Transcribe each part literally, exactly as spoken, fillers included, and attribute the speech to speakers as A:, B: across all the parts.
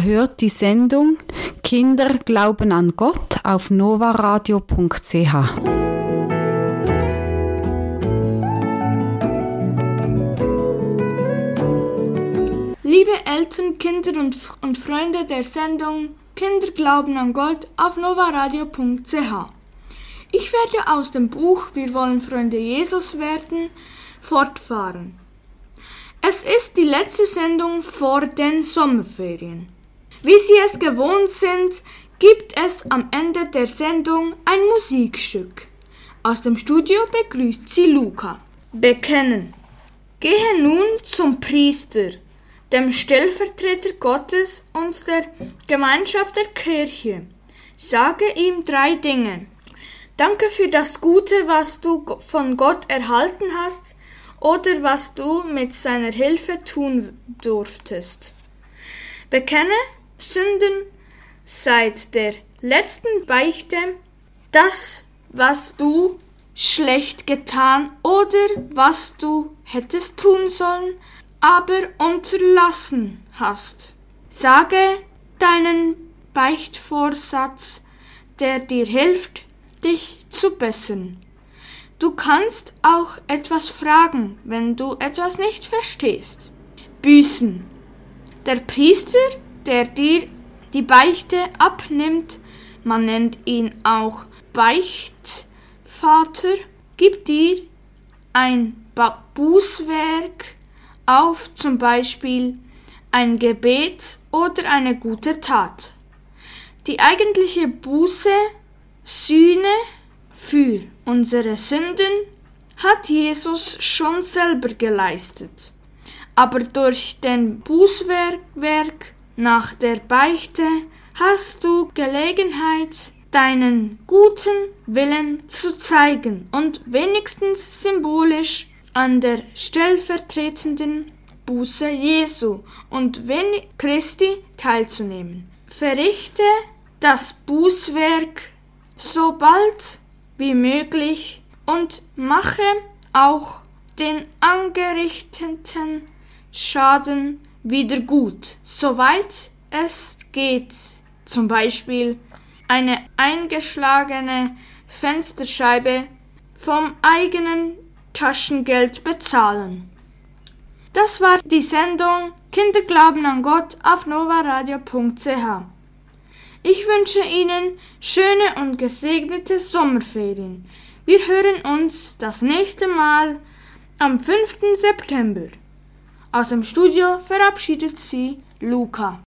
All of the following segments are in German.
A: Ihr hört die Sendung Kinder glauben an Gott auf novaradio punkt c h.
B: Liebe Eltern, Kinder und, und Freunde der Sendung Kinder glauben an Gott auf novaradio punkt c h. Ich werde aus dem Buch Wir wollen Freunde Jesus werden fortfahren. Es ist die letzte Sendung vor den Sommerferien. Wie Sie es gewohnt sind, gibt es am Ende der Sendung ein Musikstück. Aus dem Studio begrüßt Sie Luca. Bekennen. Gehe nun zum Priester, dem Stellvertreter Gottes und der Gemeinschaft der Kirche. Sage ihm drei Dinge. Danke für das Gute, was du von Gott erhalten hast oder was du mit seiner Hilfe tun durftest. Bekenne Sünden seit der letzten Beichte, das, was du schlecht getan oder was du hättest tun sollen, aber unterlassen hast. Sage deinen Beichtvorsatz, der dir hilft, dich zu bessern. Du kannst auch etwas fragen, wenn du etwas nicht verstehst. Büßen. Der Priester, der dir die Beichte abnimmt, man nennt ihn auch Beichtvater, gibt dir ein Bußwerk auf, zum Beispiel ein Gebet oder eine gute Tat. Die eigentliche Buße, Sühne für unsere Sünden hat Jesus schon selber geleistet. Aber durch den Bußwerk nach der Beichte hast du Gelegenheit, deinen guten Willen zu zeigen und wenigstens symbolisch an der stellvertretenden Buße Jesu und Christi teilzunehmen. Verrichte das Bußwerk so bald wie möglich und mache auch den angerichteten Schaden wieder gut, soweit es geht. Zum Beispiel eine eingeschlagene Fensterscheibe vom eigenen Taschengeld bezahlen. Das war die Sendung Kinder glauben an Gott auf novaradio punkt c h. Ich wünsche Ihnen schöne und gesegnete Sommerferien. Wir hören uns das nächste Mal am fünften September. Aus dem Studio verabschiedet Sie Luca.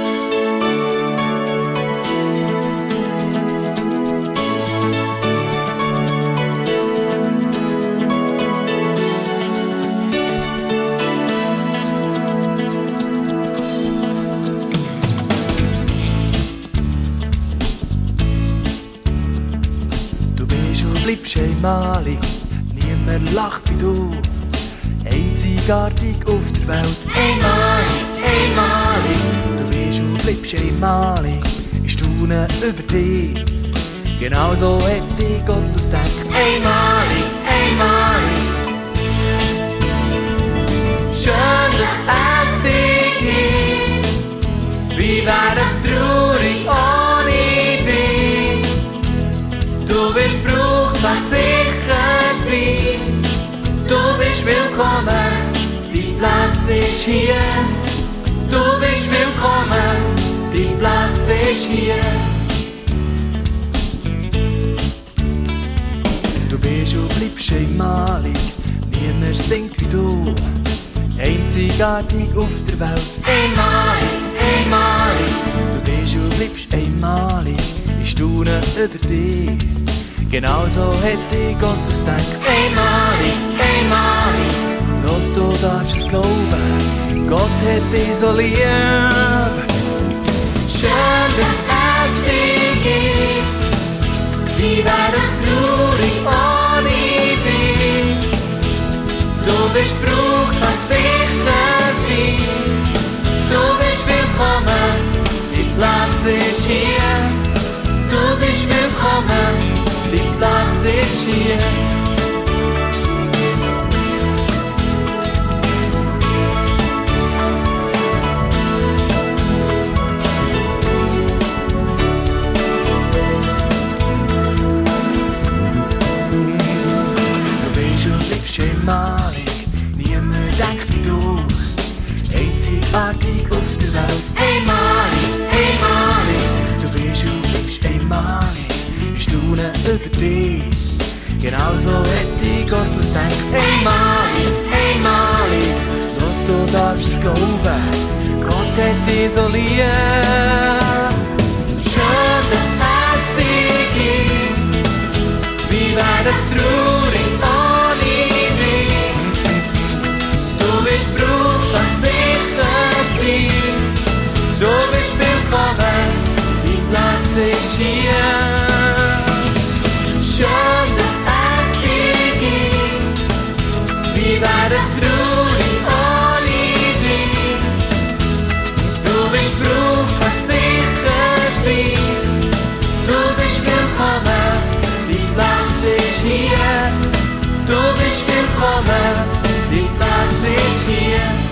C: Bleibst einmalig, niemand lacht wie du. Einzigartig auf der Welt, einmalig, einmalig. Du bist und bleibst einmalig, ich staune über dich. Genauso hätte Gott ausgedacht, einmalig, einmalig. Schön, dass es dich gibt, wie wär es traurig ohne dich. Du bist braucht, kannst sicher sein. Du bist willkommen, dein Platz ist hier. Du bist willkommen, dein Platz ist hier. Du bist und bleibst einmalig, niemand singt wie du. Einzigartig auf der Welt, einmalig, einmalig. Du bist und bleibst einmalig, ich staune über dich. Genauso hätte Gott ausgedacht, einmalig, einmalig. Los, du darfst es glauben, Gott hat dich so lieb. Schön, dass es dich gibt, wie wär es traurig ohne dich. Du bist braucht, kannst sicher sein. Du bist willkommen, dein Platz ist hier. Du bist willkommen, dein Platz ist hier. einmalig, niemand denkt wie du. Einzigartig auf der Welt, einmalig, einmalig. Du bist und bleibst einmalig, ich staune über dich. Genauso hätte Gott uns denkt, einmalig, einmalig. Dass du darfst es glauben, Gott hat dich so lieb. Schön, dass es dich gibt, wie wär es traurig ohne dich. Du bist Brauch, darfst sicher sein, du bist willkommen, dein Platz ist hier. Schön, dass es dich gibt, wie wär es traurig ohne dich. Du bist Brauch, darfst sicher sein, du bist willkommen, dein Platz ist hier. Du bist willkommen, dein Platz ist hier.